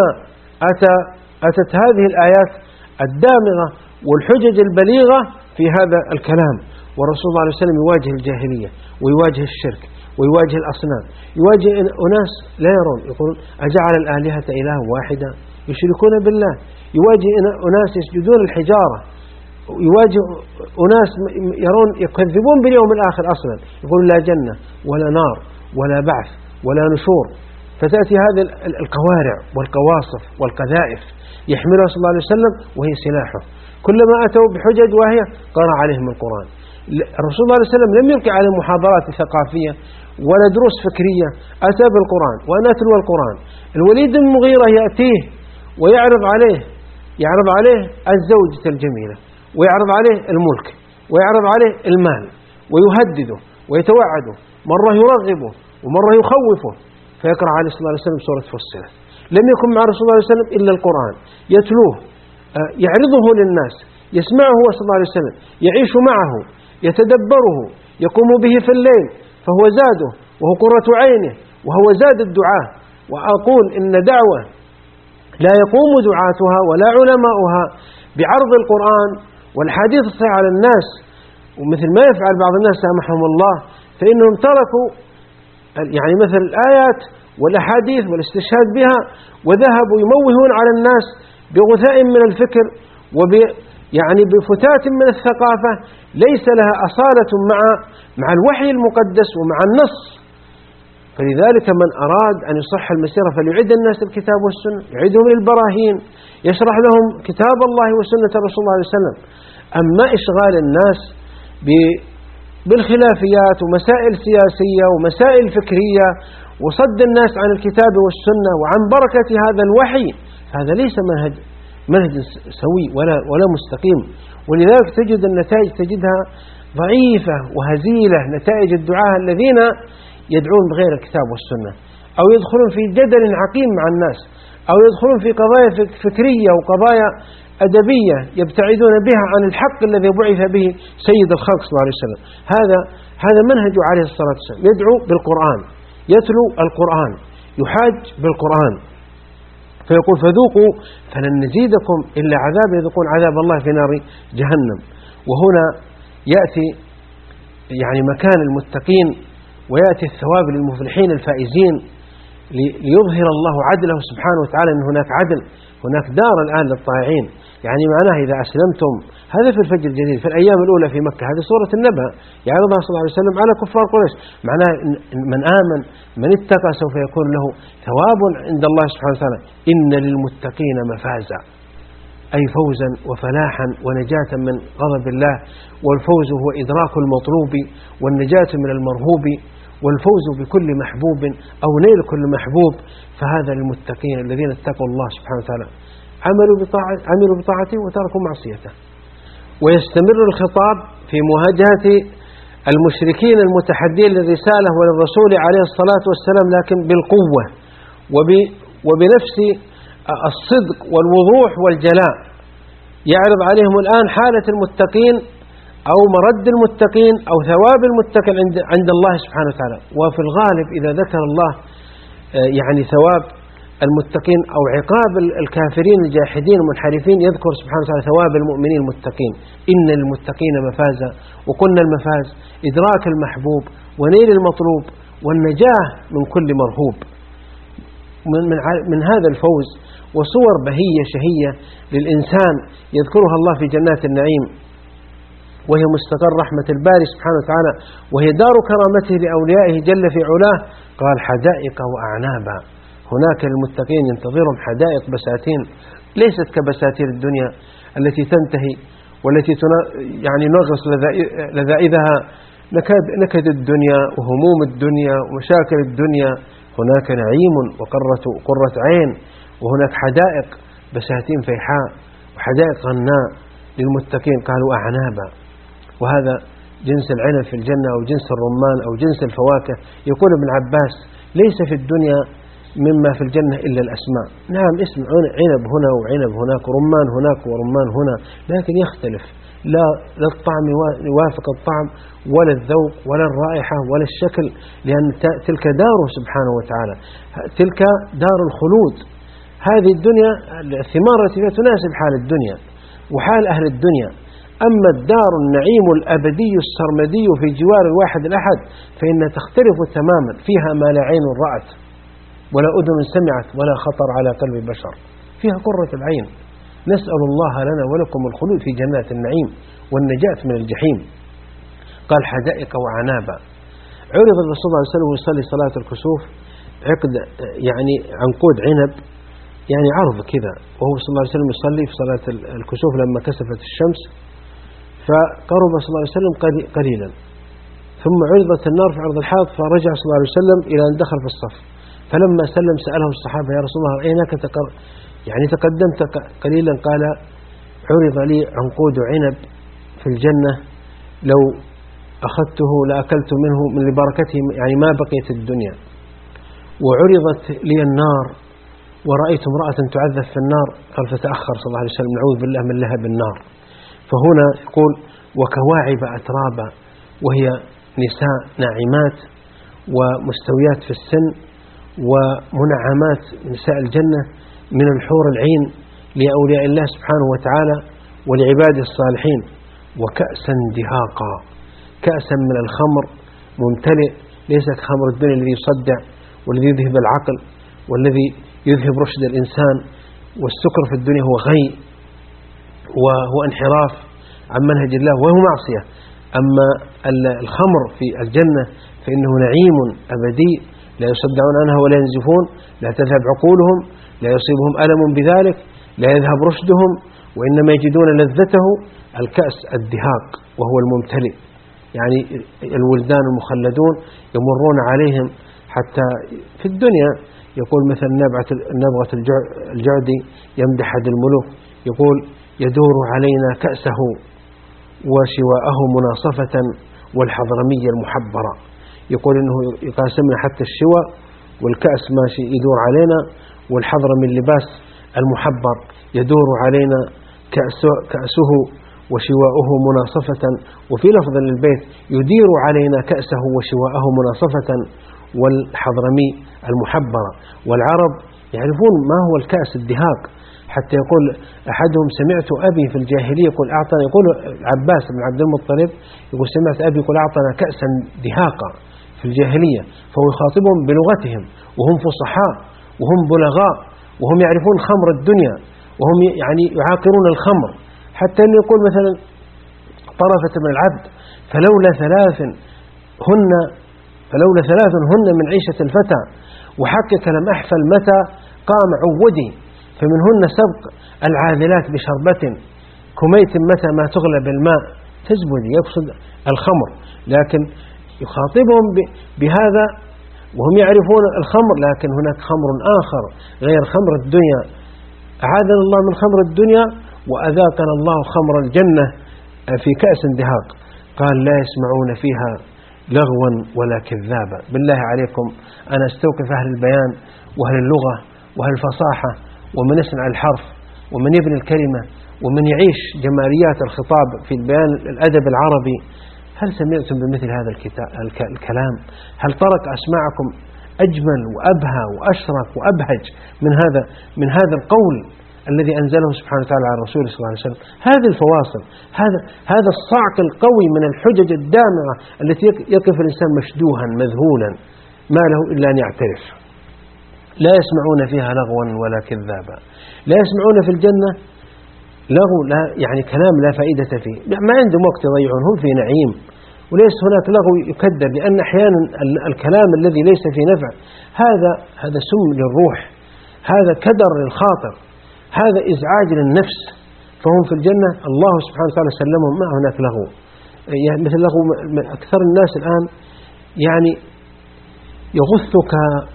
أتت هذه الآيات الدامغة والحجج البليغة في هذا الكلام. والرسول صلى الله عليه وسلم يواجه الجاهلية ويواجه الشرك ويواجه الأصنام، يواجه أناس لا يرون، يقولون أجعل الآلهة إله واحدا، يشركون بالله، يواجه أناس يسجدون الحجارة، يواجه أناس يرون يكذبون باليوم الآخر أصلا، يقولون لا جنة ولا نار ولا بعث ولا نشور. فتأتي هذه القوارع والقواصف والقذائف يحملها صلى الله عليه وسلم وهي سلاحه. كلما أتوا بحجج وهي قرأ عليهم القرآن. الرسول صلى الله عليه وسلم لم يلقي عليهم محاضرات ثقافية ولا دروس فكرية، أتى بالقرآن وأنا أتلو القرآن. الوليد بن المغيرة يأتيه ويعرض عليه الزوجة الجميلة، ويعرض عليه الملك، ويعرض عليه المال، ويهدده ويتوعده، مرة يرغبه ومرة يخوفه، فيقرأ عليه صلى الله عليه وسلم سورة فصلت. لم يكن مع رسول الله صلى الله عليه وسلم إلا القرآن، يتلوه، يعرضه للناس، يسمعه صلى الله عليه وسلم، يعيش معه، يتدبره، يقوم به في الليل، فهو زاده وهو قرة عينه وهو زاد الدعاء. وأقول إن دعوة لا يقوم دعاتها ولا علماؤها بعرض القرآن والحديث الصحيح على الناس، ومثل ما يفعل بعض الناس سامحهم الله، فإنهم تركوا يعني مثل الآيات والأحاديث والاستشهاد بها، وذهبوا يموهون على الناس بغثاء من الفكر يعني بفتات من الثقافة ليس لها أصالة مع الوحي المقدس ومع النص. فلذلك من أراد أن يصح المسيرة فليعد الناس الكتاب والسنة، يعيدهم للبراهين، يشرح لهم كتاب الله وسنة الرسول صلى الله عليه وسلم. أما إشغال الناس بالخلافيات ومسائل سياسية ومسائل فكرية وصد الناس عن الكتاب والسنة وعن بركة هذا الوحي، هذا ليس منهج سوي ولا مستقيم. ولذلك تجد النتائج تجدها ضعيفة وهزيلة، نتائج الدعاة الذين يدعون بغير الكتاب والسنة، أو يدخلون في جدل عقيم مع الناس، أو يدخلون في قضايا فكرية وقضايا أدبية يبتعدون بها عن الحق الذي بعث به سيد الخلق صلى الله عليه وسلم. هذا هذا منهج عليه الصلاة والسلام، يدعو بالقرآن، يتلو القرآن، يحاج بالقرآن، فيقول فذوقوا فلن نزيدكم إلا عذاب، يذوقون عذاب الله في نار جهنم. وهنا يأتي يعني مكان المتقين، ويأتي الثواب للمفلحين الفائزين، ليظهر الله عدله سبحانه وتعالى، أن هناك عدل، هناك دار الآن للطائعين. يعني معناه إذا أسلمتم، هذا في الفجر الجديد في الأيام الأولى في مكة، هذه سورة النبأ يعرضها صلى الله عليه وسلم على كفار قريش. معناه من آمن من اتقى سوف يكون له ثواب عند الله سبحانه وتعالى. إن للمتقين مفازا، أي فوزا وفلاحا ونجاة من غضب الله، والفوز هو إدراك المطلوب والنجاة من المرهوب، والفوز بكل محبوب أو نيل كل محبوب. فهذا للمتقين الذين اتقوا الله سبحانه وتعالى، عملوا بطاعته وتركوا معصيته. ويستمر الخطاب في مواجهة المشركين المتحدين للرسالة وللرسول عليه الصلاة والسلام، لكن بالقوة وبنفس الصدق والوضوح والجلاء. يعرض عليهم الآن حالة المتقين أو مرد المتقين أو ثواب المتقين عند الله سبحانه وتعالى. وفي الغالب إذا ذكر الله يعني ثواب المتقين أو عقاب الكافرين الجاحدين المنحرفين، يذكر سبحانه وتعالى ثواب المؤمنين المتقين. إن للمتقين مفازا، وقلنا المفاز إدراك المحبوب ونيل المطلوب والنجاة من كل مرهوب. من هذا الفوز وصور بهية شهية للإنسان يذكرها الله في جنات النعيم، وهي مستقر رحمة الباري سبحانه وتعالى، وهي دار كرامته لأوليائه جل في علاه. قال حدائق وأعنابا، هناك للمتقين ينتظرهم حدائق بساتين، ليست كبساتين الدنيا التي تنتهي والتي يعني نغص لذائذها نكد الدنيا وهموم الدنيا ومشاكل الدنيا. هناك نعيم وقرة عين، وهناك حدائق بساتين فيحاء وحدائق غناء للمتقين. قالوا أعنابا، وهذا جنس العنب في الجنة أو جنس الرمان أو جنس الفواكه. يقول ابن عباس ليس في الدنيا مما في الجنة إلا الأسماء. نعم، اسم عنب هنا وعنب هناك، رمان هناك ورمان هنا، لكن يختلف، لا الطعم يوافق الطعم ولا الذوق ولا الرائحة ولا الشكل، لأن تلك داره سبحانه وتعالى، تلك دار الخلود. هذه الدنيا الثمار التي فيها تناسب حال الدنيا وحال أهل الدنيا. أما الدار النعيم الأبدي السرمدي في جوار الواحد الأحد فإنها تختلف تماما، فيها ما لا عين رأت ولا أذن سمعت ولا خطر على قلب بشر، فيها قرة العين. نسأل الله لنا ولكم الخلود في جنات النعيم والنجاة من الجحيم. قال حدائق وعنابا. عرض الرسول صلى الله عليه وسلم يصلي صلاة الكسوف عقد يعني عنقود عنب، يعني عرض كذا، وهو صلى الله عليه وسلم يصلي في صلاة الكسوف لما كسفت الشمس، فقرب صلى الله عليه وسلم قليلا، ثم عرضت النار في عرض الحائط، فرجع صلى الله عليه وسلم إلى أن دخل في الصف. فلما سلم سأله الصحابة يا رسول الله أينك يعني تقدمت قليلا؟ قال عرض لي عنقود عنب في الجنة، لو أخذته لأكلت منه من لبركته، يعني ما بقيت الدنيا. وعرضت لي النار ورأيت امرأة تعذب في النار، قال فتأخر صلى الله عليه وسلم نعوذ بالله من لهب النار. فهنا يقول وكواعب أترابا، وهي نساء ناعمات ومستويات في السن ومنعمات نساء الجنة من الحور العين لأولياء الله سبحانه وتعالى ولعباده الصالحين. وكأسا دهاقا، كأسا من الخمر ممتلئ، ليس كخمر الدنيا الذي يصدع والذي يذهب العقل والذي يذهب رشد الإنسان. والسكر في الدنيا هو غي وهو انحراف عن منهج الله وهو معصية. أما الخمر في الجنة فإنه نعيم أبدي لا يصدعون عنها ولا ينزفون، لا تذهب عقولهم، لا يصيبهم ألم بذلك، لا يذهب رشدهم، وإنما يجدون لذته. الكأس الدهاق وهو الممتلئ، يعني الولدان المخلدون يمرون عليهم حتى في الدنيا. يقول مثل نبغة الجعدي يمدح الملوك، يقول يدور علينا كأسه وشواءه مناصفة والحضرمية المحبرة. يقول إنه يقاسمنا حتى الشواء والكأس ماشي يدور علينا، والحضرمي اللباس المحبر يدور علينا كأسه وشواؤه مناصفة. وفي لفظ للبيت يدير علينا كأسه وشواءه مناصفة، والحضرمي المحبرة. والعرب يعرفون ما هو الكأس الدهاق، حتى يقول أحدهم سمعت أبي في الجاهلية يقول أعطنا، يقول عباس بن عبد المطلب يقول سمعت أبي يقول أعطنا كأسا دهاقا في الجاهلية، فهو يخاطبهم بلغتهم وهم فصحاء وهم بلغاء وهم يعرفون خمر الدنيا وهم يعني يعاقرون الخمر، حتى أنه يقول مثلا طرفة بن العبد فلولا ثلاث هن من عيشة الفتى، وحقك لم أحفل متى قام عودي، فمنهن سبق العاذلات بشربة، كميت متى ما تغلب الماء تزبدي، يقصد الخمر. لكن يخاطبهم بهذا وهم يعرفون الخمر، لكن هناك خمر آخر غير خمر الدنيا. أعاذنا الله من خمر الدنيا وأذاقنا الله خمر الجنة في كأس دهاق. قال لا يسمعون فيها لغوا ولا كذابا. بالله عليكم أنا استوقف أهل البيان وأهل اللغة وأهل الفصاحة ومن يصنع الحرف ومن يبني الكلمة ومن يعيش جماليات الخطاب في البيان الأدب العربي. هل سمعتم بمثل هذا الكلام؟ هل طرق أسماعكم أجمل وأبهى وأشرف وأبهج من هذا القول الذي أنزله سبحانه وتعالى على رسوله صلى الله عليه وسلم؟ هذه الفواصل، هذا الصعق القوي من الحجج الدامغة التي يقف الإنسان مشدوها مذهولا ما له إلا أن يعترف. لا يسمعون فيها لغوا ولا كذابا. لا يسمعون في الجنة لغو، لا يعني كلام لا فائدة فيه، ما عندهم وقت يضيعون، هم في نعيم، وليس هناك لغو يكدر، لأن أحيانا الكلام الذي ليس في نفع هذا سم للروح، هذا كدر للخاطر، هذا إزعاج للنفس. فهم في الجنة الله سبحانه وتعالى سلمهم ما هناك لغو، يعني مثل لغو أكثر الناس الآن يعني يغثك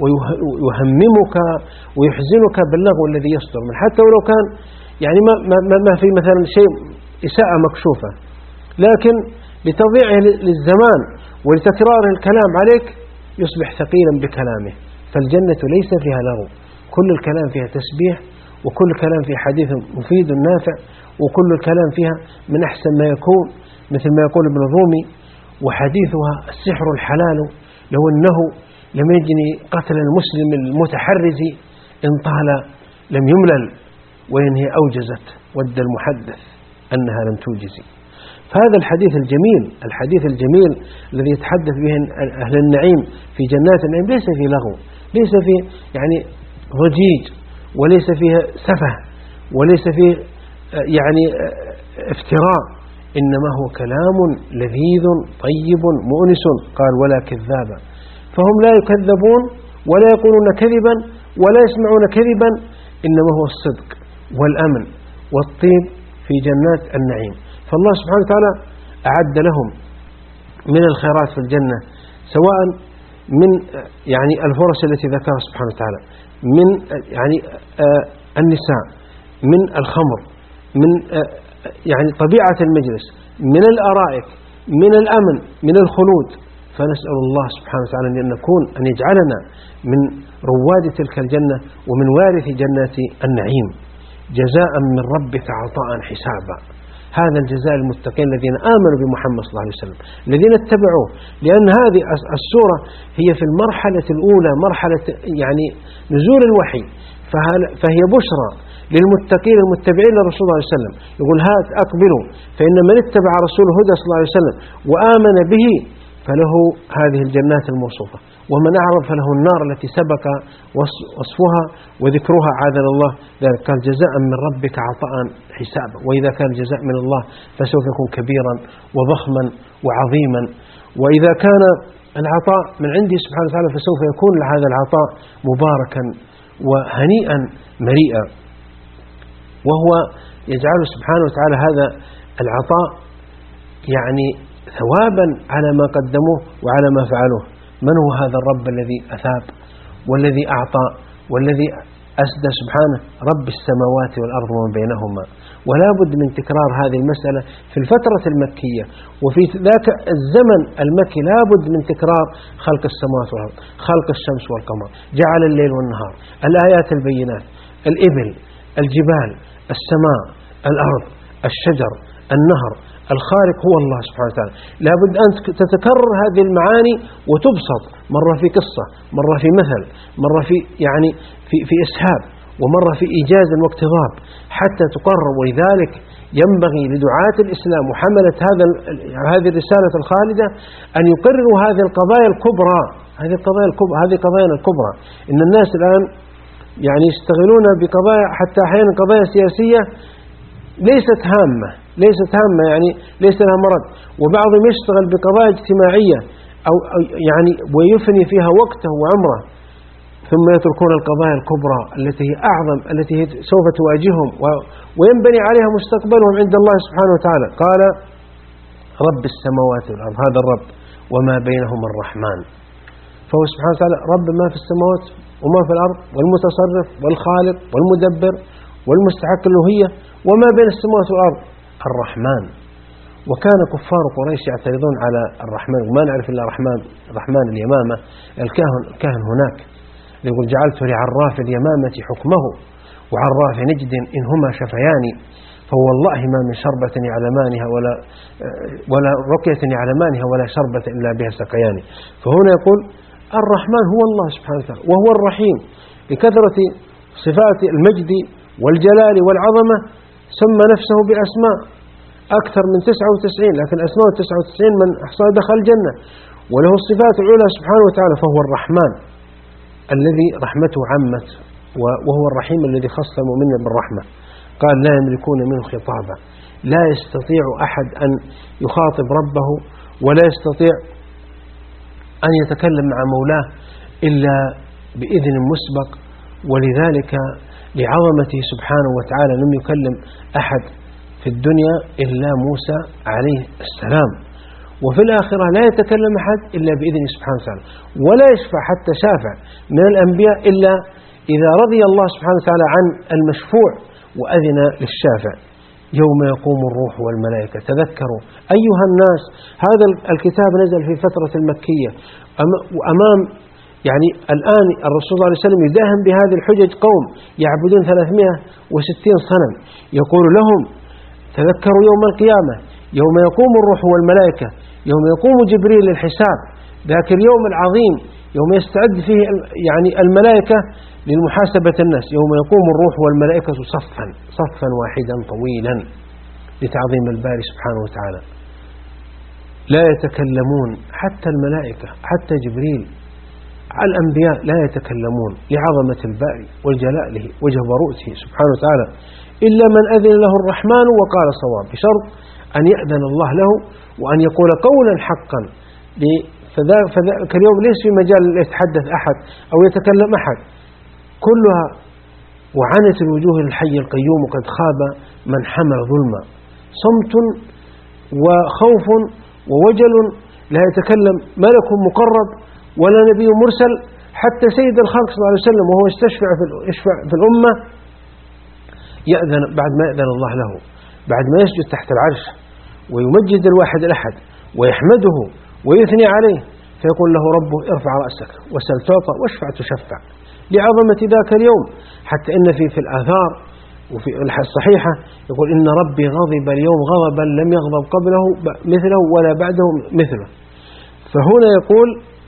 ويهممك ويحزنك باللغو الذي يصدر من، حتى ولو كان يعني ما في مثلا شيء إساءة مكشوفة، لكن لتضييعه للزمان ولتكرار الكلام عليك يصبح ثقيلا بكلامه. فالجنة ليس فيها لغو، كل الكلام فيها تسبيح، وكل الكلام فيها حديث مفيد نافع، وكل الكلام فيها من أحسن ما يكون، مثل ما يقول ابن الرومي وحديثها السحر الحلال، لو أنه لم يجني قتل المسلم المتحرز إن طال لم يملل، وإنهي أوجزت ود المحدث أنها لم توجزي. فهذا الحديث الجميل الذي يتحدث به أهل النعيم في جنات النعيم ليس فيه لغو، ليس فيه يعني ضجيج، وليس فيه سفه، وليس فيه يعني افتراء، إنما هو كلام لذيذ طيب مؤنس. قال ولا كذابا، فهم لا يكذبون ولا يقولون كذبا ولا يسمعون كذبا، إنما هو الصدق والأمن والطيب في جنات النعيم. فالله سبحانه وتعالى أعد لهم من الخيرات في الجنة، سواء من يعني الفرص التي ذكرها سبحانه وتعالى، من يعني النساء، من الخمر، من يعني طبيعة المجلس، من الأرائك، من الأمن، من الخلود. فنسأل الله سبحانه وتعالى أن يجعلنا من رواد تلك الجنة ومن وارث جنات النعيم. جزاء من ربك عطاء حسابا، هذا الجزاء المتقين الذين آمنوا بمحمد صلى الله عليه وسلم، الذين اتبعوه. لأن هذه السورة هي في المرحلة الأولى، مرحلة يعني نزول الوحي، فهي بشرى للمتقين المتبعين للرسول صلى الله عليه وسلم. يقول هات أقبلوا، فإن من اتبع رسول الهدى صلى الله عليه وسلم وآمن به فله هذه الجنات الموصوفة، ومن أعرض فله النار التي سبق وصفها وذكرها عاذنا الله. ذلك قال جزاء من ربك عطاء حسابا، وإذا كان الجزاء من الله فسوف يكون كبيرا وضخما وعظيما، وإذا كان العطاء من عنده سبحانه وتعالى فسوف يكون هذا العطاء مباركا وهنيئا مريئا، وهو يجعل سبحانه وتعالى هذا العطاء يعني ثوابا على ما قدموه وعلى ما فعلوه. من هو هذا الرب الذي أثاب والذي أعطى والذي أسدى سبحانه؟ رب السماوات والأرض ومن بينهما. ولا بد من تكرار هذه المسألة في الفترة المكية، وفي ذاك الزمن المكي لا بد من تكرار خلق السماوات والأرض، خلق الشمس والقمر، جعل الليل والنهار، الآيات البينات، الإبل، الجبال، السماء، الأرض، الشجر، النهر، الخالق هو الله سبحانه وتعالى. لابد أن تتكرر هذه المعاني وتبسط، مرة في قصة، مرة في مثل، مرة في يعني في إسهاب، ومرة في إيجاز واقتضاب، حتى تقرر. ولذلك ينبغي لدعاة الإسلام وحملة هذه الرسالة الخالدة أن يقرروا هذه القضايا الكبرى، هذه قضايا الكبرى. إن الناس الآن يعني يشتغلون بقضايا حتى أحيانا قضايا سياسية ليست هامة يعني ليس لها مرد، وبعضهم يشتغل بقضايا اجتماعية أو يعني ويفني فيها وقته وعمره، ثم يتركون القضايا الكبرى التي هي أعظم، التي هي سوف تواجههم وينبني عليها مستقبلهم عند الله سبحانه وتعالى. قال رب السماوات والأرض، هذا الرب وما بينهما الرحمن، فهو سبحانه وتعالى رب ما في السماوات وما في الأرض، والمتصرف والخالق والمدبر والمستحق الألوهية، وما بين السماوات والأرض الرحمن. وكان كفار قريش يعترضون على الرحمن، وما نعرف إلا الرحمن اليمامة، الكاهن هناك يقول جعلت لعراف اليمامة حكمه وعراف نجد إن هما شفيان، فوالله ما من شربة يعلمانها ولا رقية يعلمانها ولا شربة إلا بها سقيان. فهنا يقول الرحمن هو الله سبحانه وتعالى، وهو الرحيم. لكثرة صفات المجد والجلال والعظمة سمى نفسه بأسماء أكثر من 99، لكن أسماء 99 من أحصى دخل الجنة، وله الصفات العلى سبحانه وتعالى. فهو الرحمن الذي رحمته عمت، وهو الرحيم الذي خص المؤمنين بالرحمة. قال لا يملكون منه خطابا، لا يستطيع أحد أن يخاطب ربه ولا يستطيع أن يتكلم مع مولاه إلا بإذن مسبق. ولذلك لعظمته سبحانه وتعالى لم يكلم أحد في الدنيا إلا موسى عليه السلام، وفي الآخرة لا يتكلم أحد إلا بإذن سبحانه وتعالى، ولا يشفع حتى شافع من الأنبياء إلا إذا رضي الله سبحانه وتعالى عن المشفوع وأذن للشافع. يوم يقوم الروح والملائكة. تذكروا أيها الناس، هذا الكتاب نزل في فترة المكية، وأمام يعني الآن الرسول صلى الله عليه وسلم يداهم بهذه الحجج قوم يعبدون 360 صنم، يقول لهم تذكروا يوم القيامة، يوم يقوم الروح والملائكة، يوم يقوم جبريل للحساب، ذاك اليوم العظيم يوم يستعد فيه يعني الملائكة للمحاسبة الناس، يوم يقوم الروح والملائكة صفا واحدا طويلا لتعظيم الباري سبحانه وتعالى. لا يتكلمون، حتى الملائكة حتى جبريل، الأنبياء لا يتكلمون لعظمة الباري وجلاله وجبروته سبحانه وتعالى، إلا من أذن له الرحمن وقال صواب، بشرط أن يأذن الله له وأن يقول قولا حقا. فذلك اليوم ليس في مجال يتحدث أحد أو يتكلم أحد، كلها وعنت الوجوه للحي القيوم، وقد خاب من حمل ظلما. صمت وخوف ووجل، لا يتكلم ملك مقرب ولا نبي مرسل، حتى سيد الخلق صلى الله عليه وسلم وهو يشفع في الأمة يأذن بعد ما يأذن الله له، بعد ما يسجد تحت العرش ويمجد الواحد الأحد ويحمده ويثني عليه، فيقول له ربه ارفع رأسك وسل تعطى واشفع تشفع، لعظمة ذاك اليوم. حتى إن في الآثار وفي الصحيحة يقول إن ربي غضب اليوم غضبا لم يغضب قبله مثله ولا بعده مثله. فهنا يقول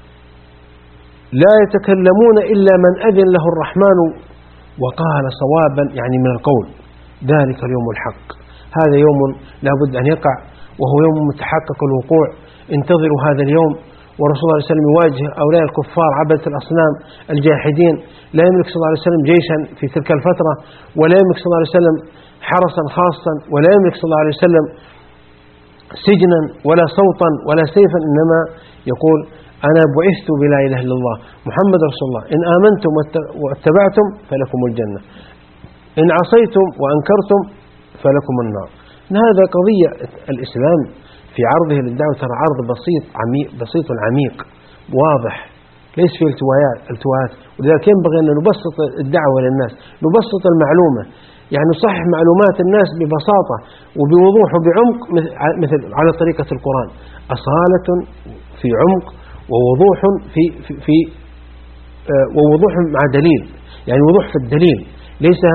لا يتكلمون إلا من أذن له الرحمن وقال صوابا، يعني من القول. ذلك اليوم الحق، هذا يوم لا بد أن يقع، وهو يوم متحقق الوقوع. انتظروا هذا اليوم. ورسول الله صلى الله عليه وسلم يواجه أولياء الكفار عبدة الأصنام الجاحدين. لا يملك صلى الله عليه وسلم جيشا في تلك الفترة، ولا يملك صلى الله عليه وسلم حرسا خاصا، ولا يملك صلى الله عليه وسلم سجنا ولا صوتا ولا سيفا، إنما يقول أنا بعثت بلا إله إلا الله محمد رسول الله، إن آمنتم واتبعتم فلكم الجنة، إن عصيتم وأنكرتم فلكم النار. هذا قضية الإسلام في عرضه للدعوة ترى عرض بسيط عميق واضح، ليس فيه التواءات. ولذلك ينبغي أن نبسط الدعوة للناس، نبسط المعلومة، يعني نصحح معلومات الناس ببساطة وبوضوح وبعمق، مثل على طريقة القرآن، أصالة في عمق ووضوح ووضوح مع دليل، يعني وضوح في الدليل،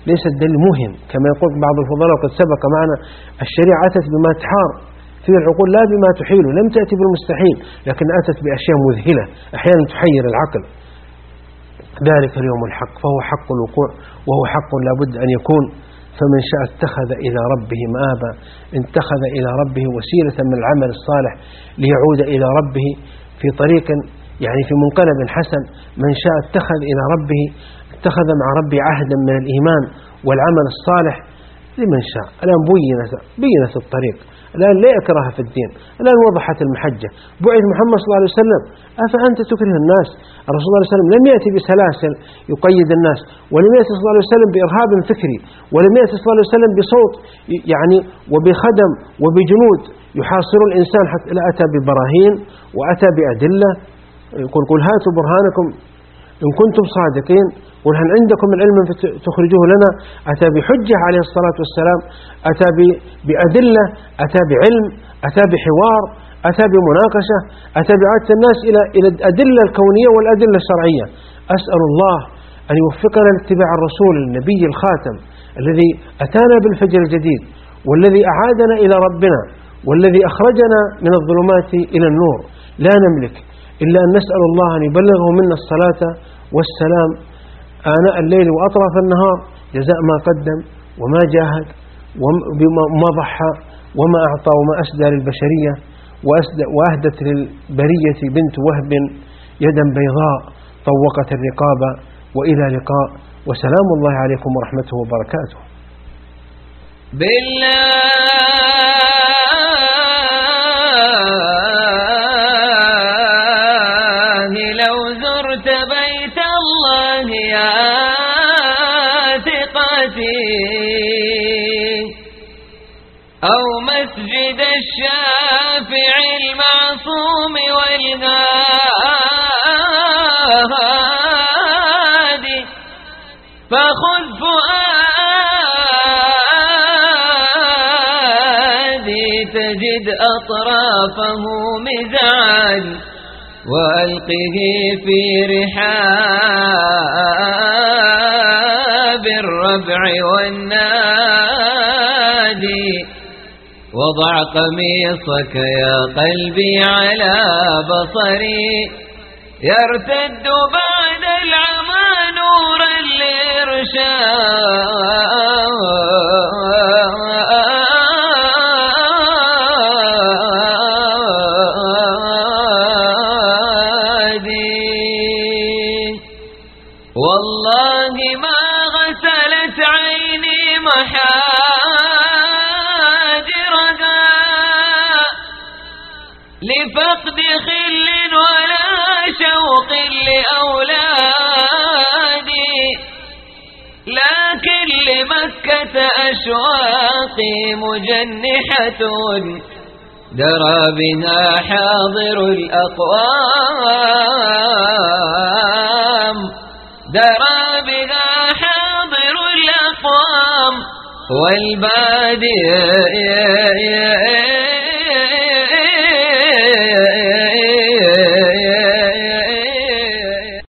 ليس الدليل مهم كما يقول بعض الفضلاء، وقد سبق معنا الشريعة أتت بما تحار فيه العقول لا بما تحيل، لم تأتي بالمستحيل لكن أتت بأشياء مذهلة أحيانا تحير العقل. ذلك اليوم الحق فهو حق الوقوع وهو حق لا بد أن يكون، فمن شاء اتخذ إلى ربه مآبا، اتخذ إلى ربه وسيلة من العمل الصالح ليعود إلى ربه في طريق يعني في منقلب حسن. من شاء اتخذ إلى ربه، اتخذ مع ربه عهدا من الإيمان والعمل الصالح لمن شاء. الآن بينت الطريق، الآن لا إكراه في الدين، الآن وضحت المحجة. بعث محمد صلى الله عليه وسلم أفأنت تكره الناس؟ الرسول صلى الله عليه وسلم لم يأتي بسلاسل يقيد الناس، ولم يأتي صلى الله عليه وسلم بإرهاب فكري، ولم يأتي صلى الله عليه وسلم بصوت يعني وبخدم وبجنود يحاصر الإنسان، حتى لا أتى ببراهين وأتى بأدلة. يقول هاتوا برهانكم إن كنتم صادقين، قل هل عندكم العلم تخرجوه لنا. أتى بحجة عليه الصلاة والسلام، أتى بأدلة، أتى بعلم، أتى بحوار، أتى بمناقشة، أتى بعادة الناس إلى الأدلة الكونية والأدلة الشرعية. أسأل الله أن يوفقنا لاتباع الرسول النبي الخاتم الذي أتانا بالفجر الجديد، والذي أعادنا إلى ربنا، والذي أخرجنا من الظلمات إلى النور. لا نملك إلا أن نسأل الله أن يبلغه منا الصلاة والسلام آناء الليل وأطراف النهار، جزاء ما قدم وما جاهد وما ضحى وما أعطى وما أسدى للبشرية، وأهدت للبرية بنت وهب يدا بيضاء طوقت الرقاب. وإلى لقاء، وسلام الله عليكم ورحمته وبركاته. بالله لو زرت بيت الله يا ثقتي، أو مسجد الشافع المعصوم والهادي، فخذ فؤادي تجد أطرافه مزعاً، وألقه في رحاب الربع والنادي، وضع قميصك يا قلبي على بصري، يرتد بعد العمى نورا للإرشاد. والله ما غسلت عيني محاجرها لفقد خل ولا شوق لأولادي، لكن لمكة أشواقي مجنحة، درى بها حاضر الأقوام، درى بها حاضر الأقوام والبادية.